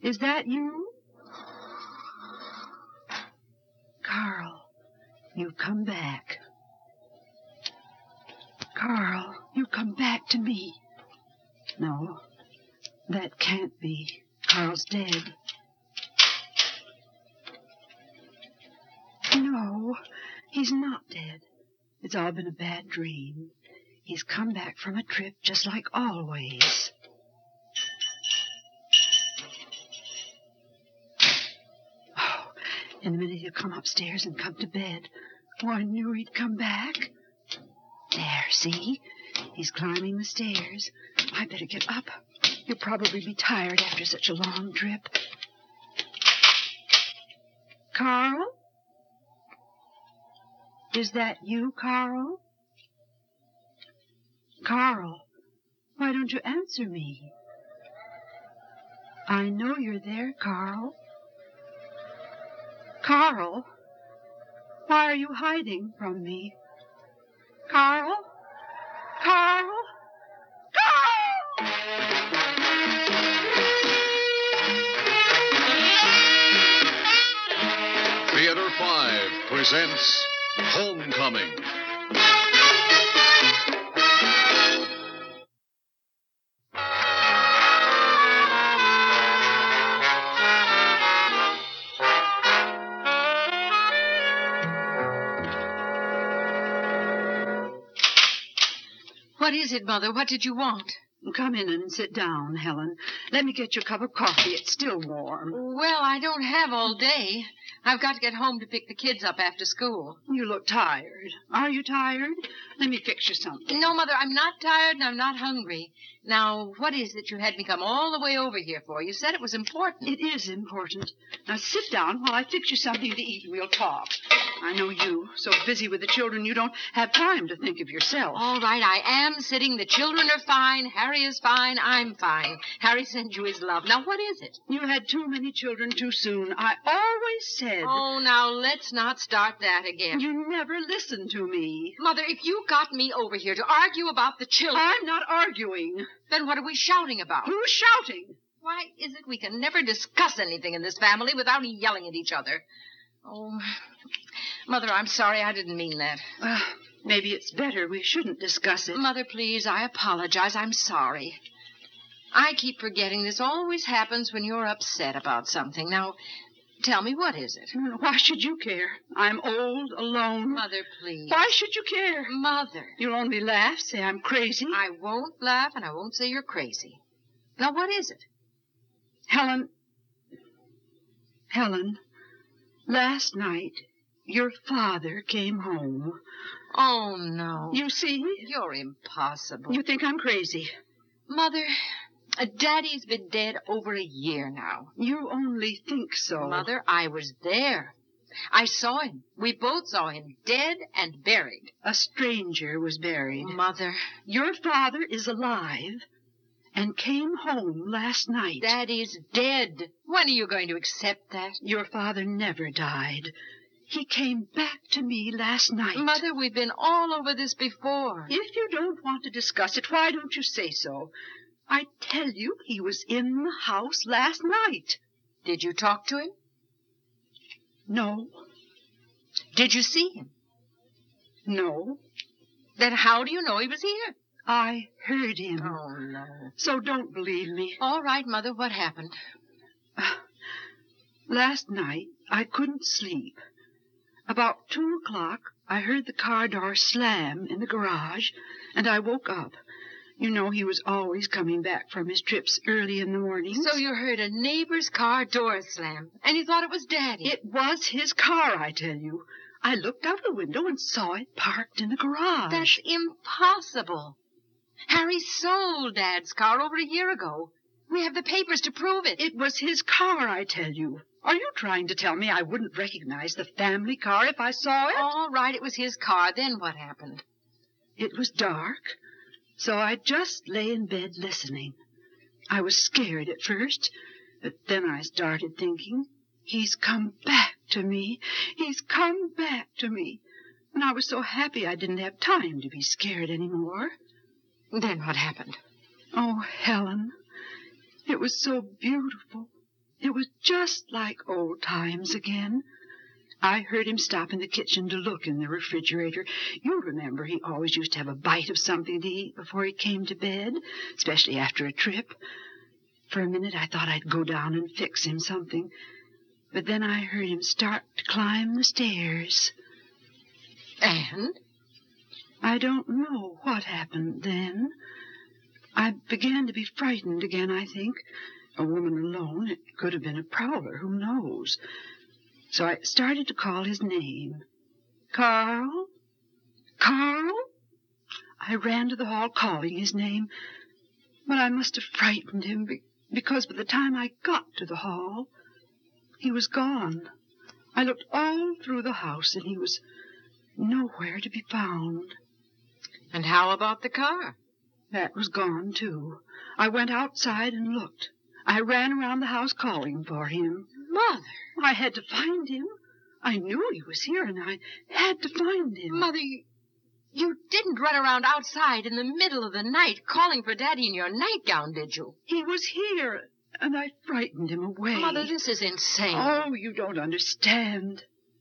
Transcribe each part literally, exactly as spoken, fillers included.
Is that you? Carl, you've come back. Carl, you've come back to me. No, that can't be. Carl's dead. No, he's not dead. It's all been a bad dream. He's come back from a trip just like always. Oh, in a minute he'll come upstairs and come to bed. Oh, I knew he'd come back. There, see? He's climbing the stairs. I better get up. He'll probably be tired after such a long trip. Carl? Is that you, Carl? Carl, why don't you answer me? I know you're there, Carl. Carl, why are you hiding from me? Carl? Carl? Carl! Theater five presents Homecoming. What is it, Mother? What did you want? Come in and sit down, Helen. Let me get you a cup of coffee. It's still warm. Well, I don't have all day. I've got to get home to pick the kids up after school. You look tired. Are you tired? Let me fix you something. No, Mother, I'm not tired and I'm not hungry. Now, what is it you had me come all the way over here for? You said it was important. It is important. Now sit down while I fix you something to eat and we'll talk. I know you, so busy with the children you don't have time to think of yourself. All right, I am sitting. The children are fine. Harry is fine. I'm fine. Harry sends you his love. Now, what is it? You had too many children too soon. I always said... Oh, now, let's not start that again. You never listened to me. Mother, if you got me over here to argue about the children... I'm not arguing. Then what are we shouting about? Who's shouting? Why is it we can never discuss anything in this family without yelling at each other? Oh, Mother, I'm sorry. I didn't mean that. Well, maybe it's better we shouldn't discuss it. Mother, please, I apologize. I'm sorry. I keep forgetting this always happens when you're upset about something. Now, tell me, what is it? Why should you care? I'm old, alone. Mother, please. Why should you care? Mother. You'll only laugh, say I'm crazy. I won't laugh, and I won't say you're crazy. Now, what is it? Helen. Helen, last night, your father came home. Oh, no. You see? You're impossible. You think I'm crazy. Mother, uh, Daddy's been dead over a year now. You only think so. Mother, I was there. I saw him. We both saw him, dead and buried. A stranger was buried. Mother. Your father is alive and came home last night. Daddy's dead. When are you going to accept that? Your father never died. He came back to me last night. Mother, we've been all over this before. If you don't want to discuss it, why don't you say so? I tell you, he was in the house last night. Did you talk to him? No. Did you see him? No. Then how do you know he was here? I heard him. Oh, no. So don't believe me. All right, Mother, what happened? Uh, last night, I couldn't sleep. About two o'clock, I heard the car door slam in the garage, and I woke up. You know he was always coming back from his trips early in the mornings. So you heard a neighbor's car door slam, and you thought it was Daddy. It was his car, I tell you. I looked out the window and saw it parked in the garage. That's impossible. Harry sold Dad's car over a year ago. We have the papers to prove it. It was his car, I tell you. Are you trying to tell me I wouldn't recognize the family car if I saw it? All right, it was his car. Then what happened? It was dark, so I just lay in bed listening. I was scared at first, but then I started thinking, he's come back to me. He's come back to me. And I was so happy I didn't have time to be scared anymore. Then what happened? Oh, Helen, it was so beautiful. It was just like old times again. I heard him stop in the kitchen to look in the refrigerator. You remember he always used to have a bite of something to eat before he came to bed, especially after a trip. For a minute I thought I'd go down and fix him something, but then I heard him start to climb the stairs. And? I don't know what happened then. I began to be frightened again, I think. A woman alone, it could have been a prowler, who knows? So I started to call his name. Carl? Carl? I ran to the hall calling his name, but I must have frightened him be- because by the time I got to the hall, he was gone. I looked all through the house, and he was nowhere to be found. And how about the car? That was gone, too. I went outside and looked. I ran around the house calling for him. Mother! I had to find him. I knew he was here, and I had to find him. Mother, you, you didn't run around outside in the middle of the night calling for Daddy in your nightgown, did you? He was here, and I frightened him away. Mother, this is insane. Oh, you don't understand.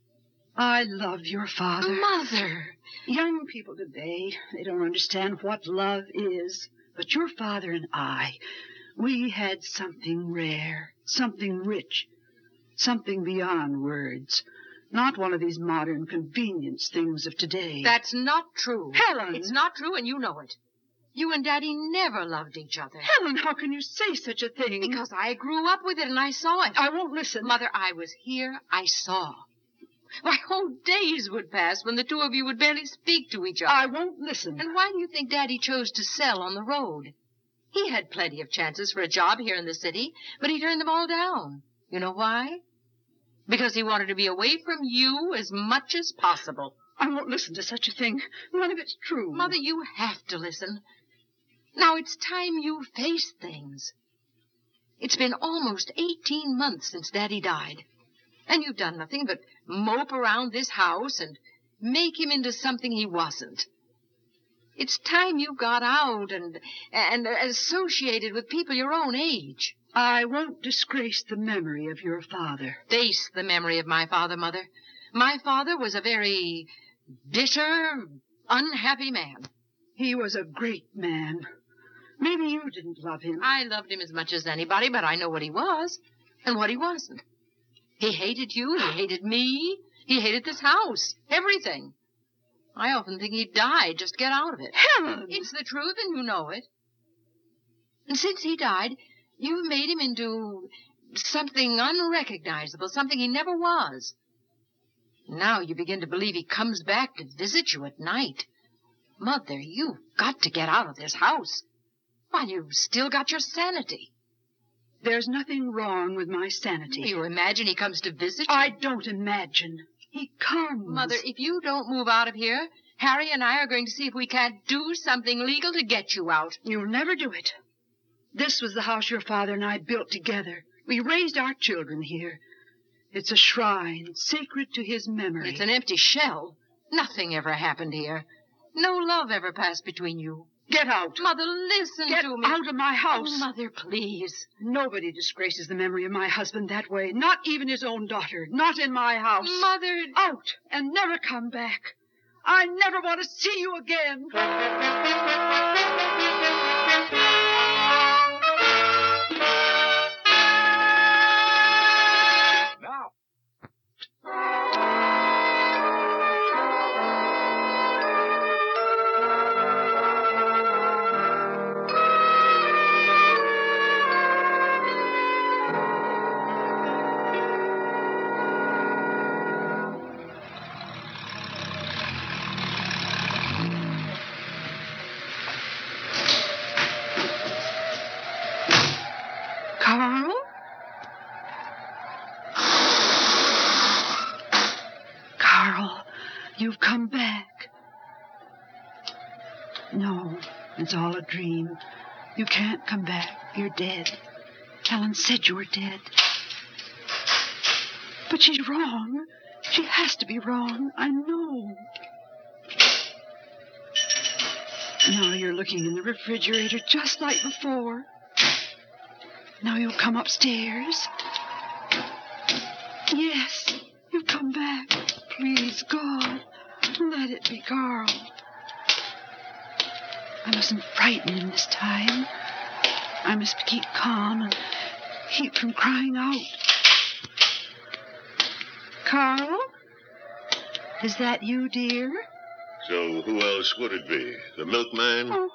I love your father. Mother! Young people today, they don't understand what love is. But your father and I, we had something rare, something rich, something beyond words. Not one of these modern convenience things of today. That's not true. Helen! It's not true, and you know it. You and Daddy never loved each other. Helen, how can you say such a thing? Because I grew up with it, and I saw it. I won't listen. Mother, I was here. I saw. Why, whole days would pass when the two of you would barely speak to each other. I won't listen. And why do you think Daddy chose to sell on the road? He had plenty of chances for a job here in the city, but he turned them all down. You know why? Because he wanted to be away from you as much as possible. I won't listen to such a thing. None of it's true. Mother, you have to listen. Now it's time you face things. It's been almost eighteen months since Daddy died. And you've done nothing but mope around this house and make him into something he wasn't. It's time you got out and and associated with people your own age. I won't disgrace the memory of your father. Face the memory of my father, Mother. My father was a very bitter, unhappy man. He was a great man. Maybe you didn't love him. I loved him as much as anybody, but I know what he was and what he wasn't. He hated you, he hated me, he hated this house, everything. I often think he died just to get out of it. Helen! It's the truth, and you know it. And since he died, you've made him into something unrecognizable, something he never was. Now you begin to believe he comes back to visit you at night. Mother, you've got to get out of this house while you've still got your sanity. There's nothing wrong with my sanity. You imagine he comes to visit you? I don't imagine. He comes. Mother, if you don't move out of here, Harry and I are going to see if we can't do something legal to get you out. You'll never do it. This was the house your father and I built together. We raised our children here. It's a shrine sacred to his memory. It's an empty shell. Nothing ever happened here. No love ever passed between you. Get out. Mother, listen Get to me. out of my house. Oh, Mother, please. Nobody disgraces the memory of my husband that way. Not even his own daughter. Not in my house. Mother. Out and never come back. I never want to see you again. Now. Carl? Carl, you've come back. No, it's all a dream. You can't come back. You're dead. Helen said you were dead. But she's wrong. She has to be wrong. I know. Now you're looking in the refrigerator just like before. Now you'll come upstairs. Please, God, let it be Carl. I mustn't frighten him this time. I must keep calm and keep from crying out. Carl? Is that you, dear? So who else would it be? The milkman? Oh,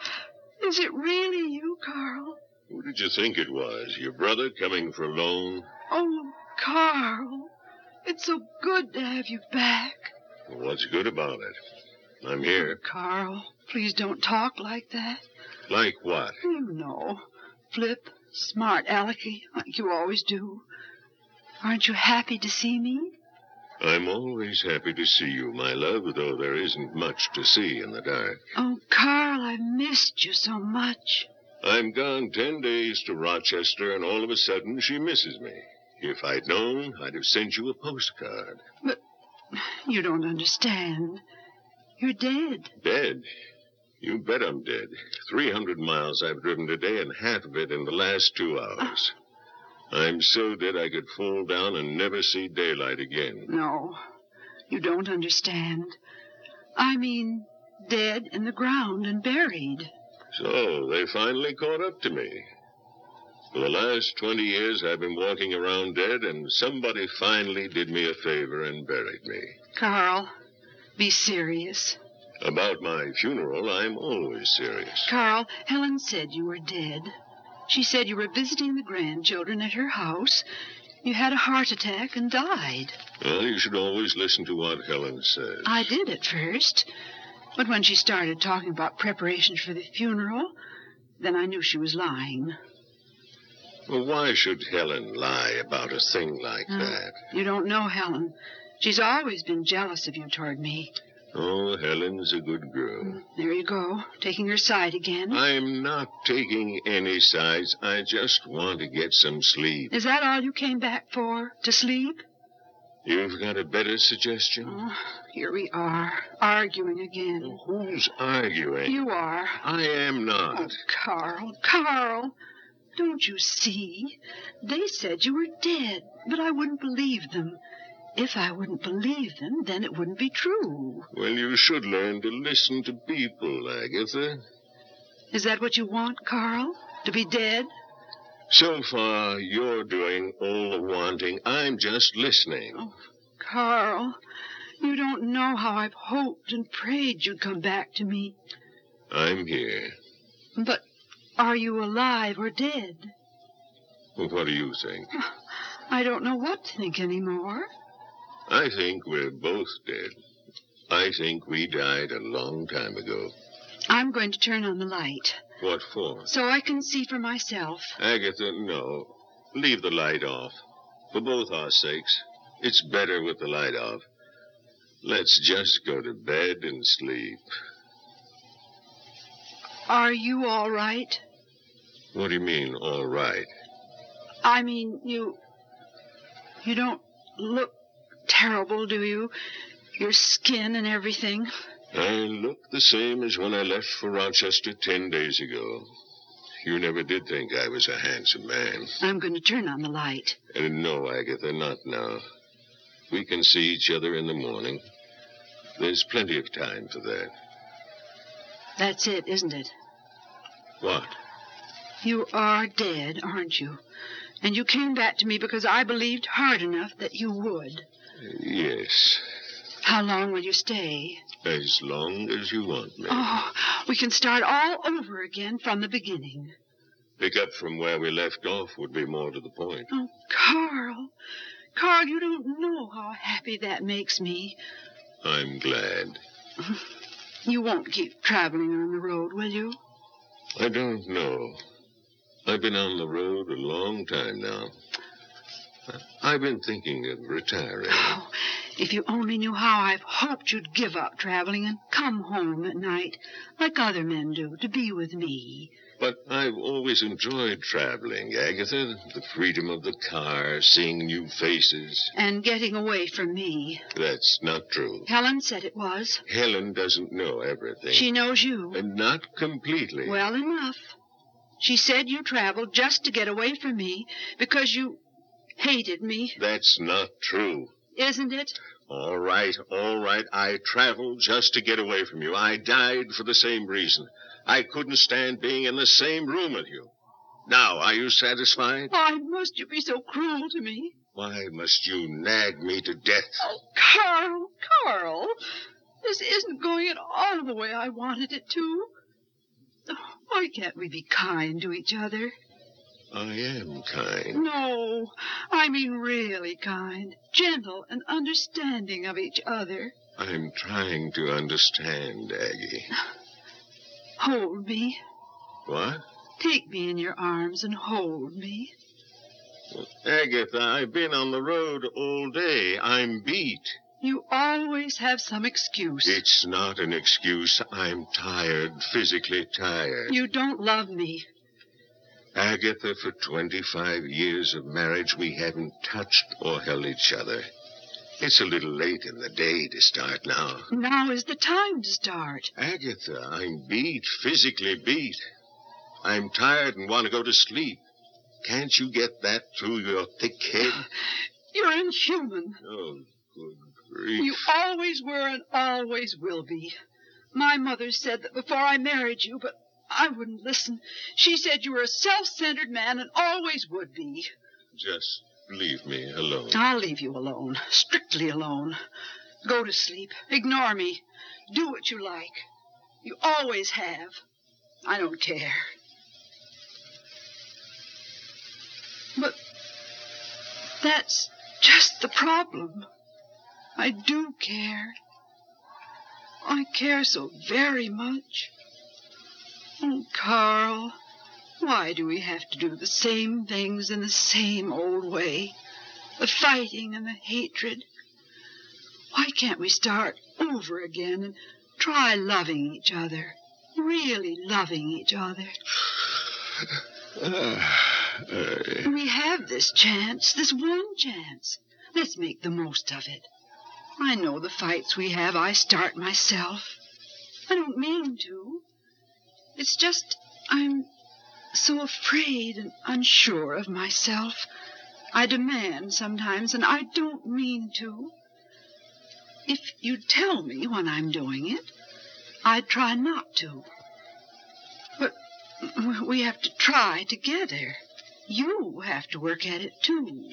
is it really you, Carl? Who did you think it was? Your brother coming for a loan? Oh, Carl, it's so good to have you back. What's good about it? I'm here. Carl, please don't talk like that. Like what? You know, Flip, smart alecky, like you always do. Aren't you happy to see me? I'm always happy to see you, my love, though there isn't much to see in the dark. Oh, Carl, I've missed you so much. I'm gone ten days to Rochester, and all of a sudden she misses me. If I'd known, I'd have sent you a postcard. But you don't understand. You're dead. Dead? You bet I'm dead. Three hundred miles I've driven today, and half of it in the last two hours. I'm so dead I could fall down and never see daylight again. No, you don't understand. I mean, dead in the ground and buried. So they finally caught up to me. For the last twenty years, I've been walking around dead, and somebody finally did me a favor and buried me. Carl, be serious. About my funeral, I'm always serious. Carl, Helen said you were dead. She said you were visiting the grandchildren at her house. You had a heart attack and died. Well, you should always listen to what Helen says. I did at first. But when she started talking about preparations for the funeral, then I knew she was lying. Well, why should Helen lie about a thing like Uh, that? You don't know Helen. She's always been jealous of you toward me. Oh, Helen's a good girl. There you go, taking her side again. I'm not taking any sides. I just want to get some sleep. Is that all you came back for? To sleep? You've got a better suggestion? Oh, here we are, arguing again. Who's arguing? You are. I am not. Oh, Carl, Carl, don't you see? They said you were dead, but I wouldn't believe them. If I wouldn't believe them, then it wouldn't be true. Well, you should learn to listen to people, Agatha. Is that what you want, Carl? To be dead? So far, you're doing all the wanting. I'm just listening. Oh, Carl, you don't know how I've hoped and prayed you'd come back to me. I'm here. But are you alive or dead? Well, what do you think? I don't know what to think anymore. I think we're both dead. I think we died a long time ago. I'm going to turn on the light. What for? So I can see for myself. Agatha, no. Leave the light off. For both our sakes. It's better with the light off. Let's just go to bed and sleep. Are you all right? What do you mean, all right? I mean, you... You don't look terrible, do you? Your skin and everything. I look the same as when I left for Rochester ten days ago. You never did think I was a handsome man. I'm going to turn on the light. Uh, no, Agatha, not now. We can see each other in the morning. There's plenty of time for that. That's it, isn't it? What? You are dead, aren't you? And you came back to me because I believed hard enough that you would. Yes. How long will you stay? As long as you want me. Oh, we can start all over again from the beginning. Pick up from where we left off would be more to the point. Oh, Carl. Carl, you don't know how happy that makes me. I'm glad. You won't keep traveling on the road, will you? I don't know. I've been on the road a long time now. I've been thinking of retiring. Oh, if you only knew how I've hoped you'd give up traveling and come home at night, like other men do, to be with me. But I've always enjoyed traveling, Agatha. The freedom of the car, seeing new faces. And getting away from me. That's not true. Helen said it was. Helen doesn't know everything. She knows you. And not completely. Well enough. She said you traveled just to get away from me because you hated me. That's not true. Isn't it? All right, all right. I traveled just to get away from you. I died for the same reason. I couldn't stand being in the same room with you. Now, are you satisfied? Why must you be so cruel to me? Why must you nag me to death? Oh, Carl, Carl. This isn't going at all the way I wanted it to. Why can't we be kind to each other? I am kind. No, I mean really kind, gentle and understanding of each other. I'm trying to understand, Aggie. Hold me. What? Take me in your arms and hold me. Well, Agatha, I've been on the road all day. I'm beat. You always have some excuse. It's not an excuse. I'm tired, physically tired. You don't love me. Agatha, for twenty-five years of marriage, we haven't touched or held each other. It's a little late in the day to start now. Now is the time to start. Agatha, I'm beat, physically beat. I'm tired and want to go to sleep. Can't you get that through your thick head? You're inhuman. Oh, good grief. You always were and always will be. My mother said that before I married you, but I wouldn't listen. She said you were a self-centered man and always would be. Just leave me alone. I'll leave you alone, strictly alone. Go to sleep. Ignore me. Do what you like. You always have. I don't care. But that's just the problem. I do care. I care so very much. Oh, Carl, why do we have to do the same things in the same old way? The fighting and the hatred. Why can't we start over again and try loving each other? Really loving each other? Uh, uh, We have this chance, this one chance. Let's make the most of it. I know the fights we have I start myself. I don't mean to. It's just I'm so afraid and unsure of myself. I demand sometimes, and I don't mean to. If you'd tell me when I'm doing it, I'd try not to. But we have to try together. You have to work at it, too.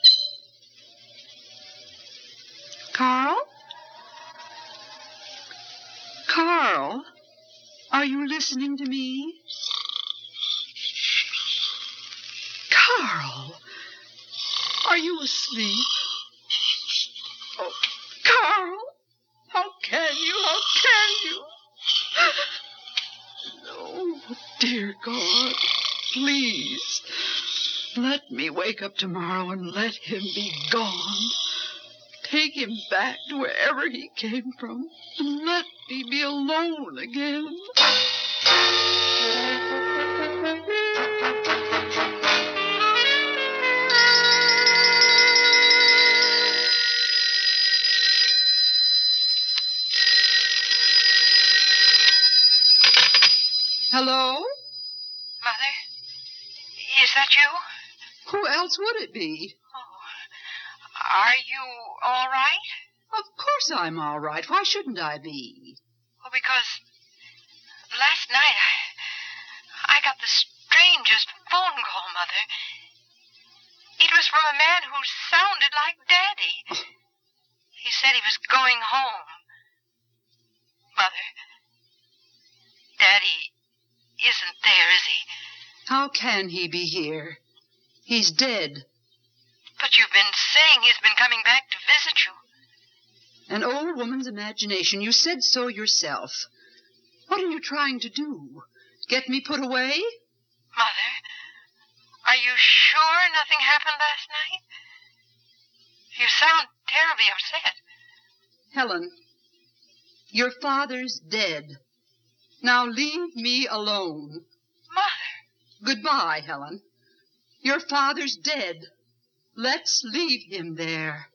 Carl? Carl? Are you listening to me? Carl? Are you asleep? Oh, Carl? How can you? How can you? No, dear God, please. Let me wake up tomorrow and let him be gone. Take him back to wherever he came from, and let me be alone again. Hello? Mother? Is that you? Who else would it be? Oh, are you all right? Of course I'm all right. Why shouldn't I be? Well, because last night I, I got the strangest phone call, Mother. It was from a man who sounded like Daddy. He said he was going home. Mother, Daddy isn't there, is he? How can he be here? He's dead. But you've been saying he's been coming back to visit you. An old woman's imagination. You said so yourself. What are you trying to do? Get me put away? Mother, are you sure nothing happened last night? You sound terribly upset. Helen, your father's dead. Now leave me alone. Mother. Goodbye, Helen. Your father's dead. Let's leave him there.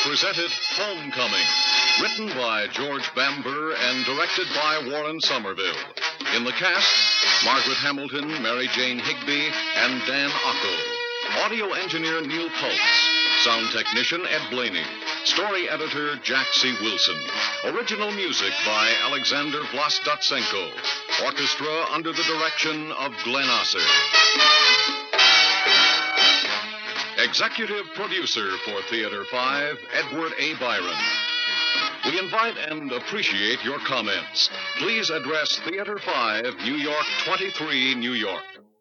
presented Homecoming, written by George Bamber and directed by Warren Somerville. In the cast, Margaret Hamilton, Mary Jane Higby, and Dan Ocko. Audio engineer Neil Pultz. Sound technician Ed Blaney. Story editor Jack C. Wilson. Original music by Alexander Vlastotsenko. Orchestra under the direction of Glenn Osser. Executive producer for Theater five, Edward A. Byron. We invite and appreciate your comments. Please address Theater five, New York twenty-three, New York.